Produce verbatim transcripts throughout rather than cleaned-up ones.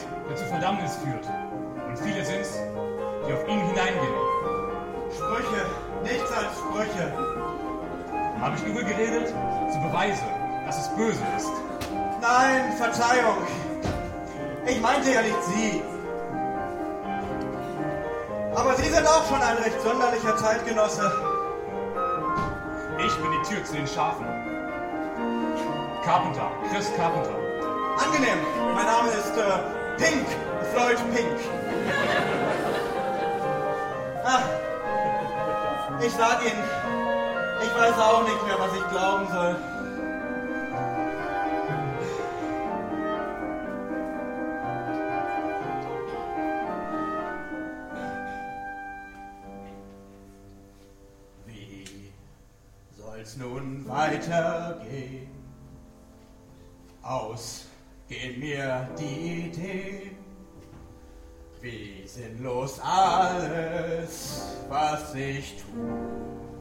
der zur Verdammnis führt. Und viele sind's, die auf ihn hineingehen. Sprüche, nichts als Sprüche. Habe ich übel geredet? So Beweise, dass es böse ist. Nein, Verzeihung. Ich meinte ja nicht Sie. Aber Sie sind auch schon ein recht sonderlicher Zeitgenosse. Ich bin die Tür zu den Schafen. Carpenter, Chris Carpenter. Angenehm, mein Name ist äh, Pink, Floyd Pink. Ach, ich sag Ihnen, ich weiß auch nicht mehr, was ich glauben soll. Wie soll's nun weitergehen? Ausgehen mir die Ideen, wie sinnlos alles, was ich tue.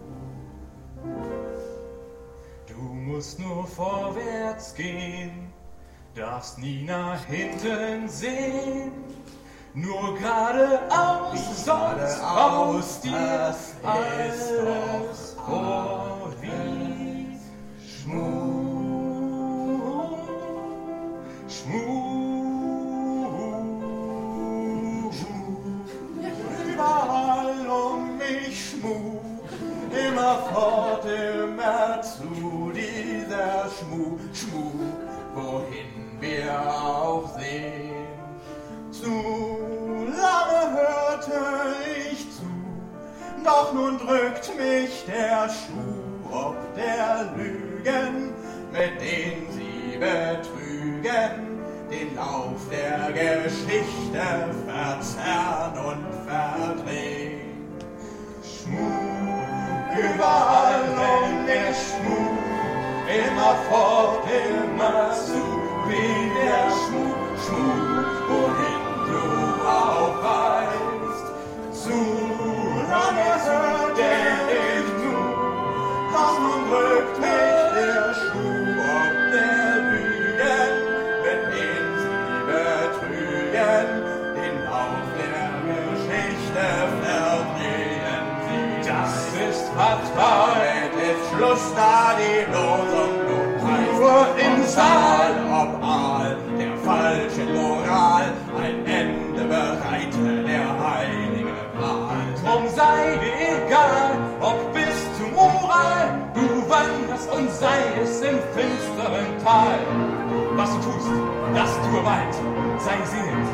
Du musst nur vorwärts gehen, darfst nie nach hinten sehen, nur geradeaus, sonst aus dir alles vor wie Schmuck. Schmuck, überall um mich Schmuck, immerfort, immer zu dieser Schmuck, Schmuck, wohin wir auch sehen. Zu lange hörte ich zu, doch nun drückt mich der Schuh ob der Lügen, mit denen sie betrügen, den Lauf der Geschichte verzerren und verdrehen. Schmuck, überall um der Schmuck, immerfort, immer zu, wie der Schmuck, Schmuck, wohin du auch weißt. Zu lange hörte ich nur, doch nun drückt mich der Schuh ob der Lügen, mit denen sie betrügen, den Lauf der Geschichte verdrehen sie. das ist fatal. Damit ist Schluss, da die Losung nun heißt, Nur im Saal, ob Aal, der falschen Moral, ein Ende bereite der heilige Gral. Drum sei dir egal, ob bis zum Ural du wanderst und sei es im finsteren Tal. Was du tust, das tue weit, sei sinnend.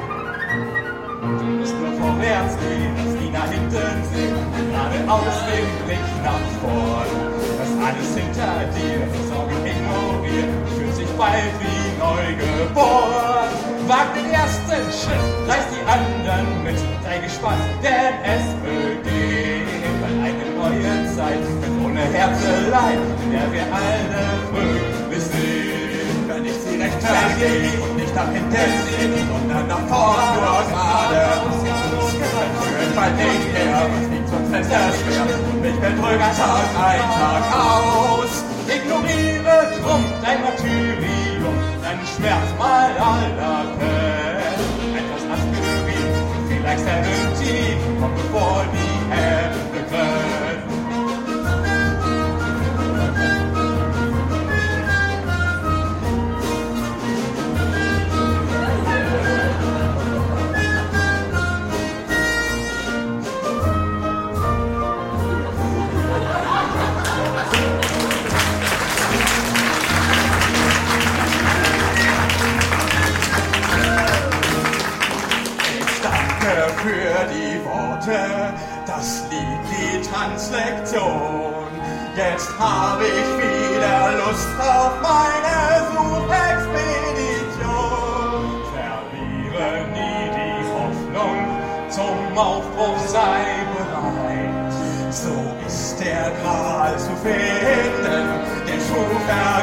Du musst nur vorwärts gehen, dass die nach hinten sind, geradeaus den Blick nach vorn. Das alles hinter dir, die Sorgen ignoriert, fühlt sich bald wie neu geboren. Wag den ersten Schritt, reiß die anderen mit, sei gespannt, denn es beginnt bald eine neue Zeit, mit ohne Herzeleid, in der wir alle fröhlich sind. Wenn ich sie recht vergehe und nicht nach hinten sehe, sondern nach vorn nur geradeaus, führt bald nicht mehr, was liegt sonst fest schwer und mich betrügt Tag ein, Tag aus. Ignoriere drum dein Martyrium, deinen Schmerz mal aller Quellen. Etwas Aspirin und vielleicht Serpentin, kommt bevor die Hände quellen. Für die Worte, das Lied, die Tanzlektion. Jetzt habe ich wieder Lust auf meine Suchexpedition. Verliere nie die Hoffnung, zum Aufbruch sei bereit. So ist der Gral zu finden, der Schuh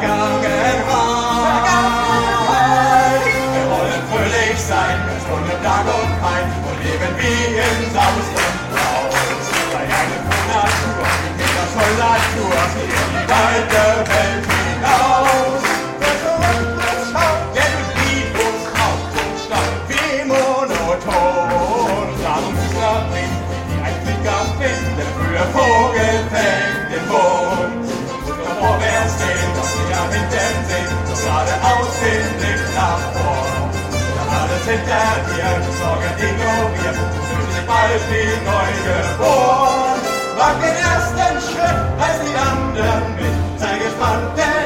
Vergangenheit. Wir wollen fröhlich sein, Stunde Tag und Kein, und leben wie im Saus und Braus. Bei einer Natur, In der Soldatur, in die weite Welt hinaus. Der Tourismus schaut, der durch Liebus Haupt und Stadt, wie hinter dir, Sorgen ignoriert, du fühlst dich bald wie neu geboren. Wag den ersten Schritt, reiß die anderen mit, sei gespannt, denn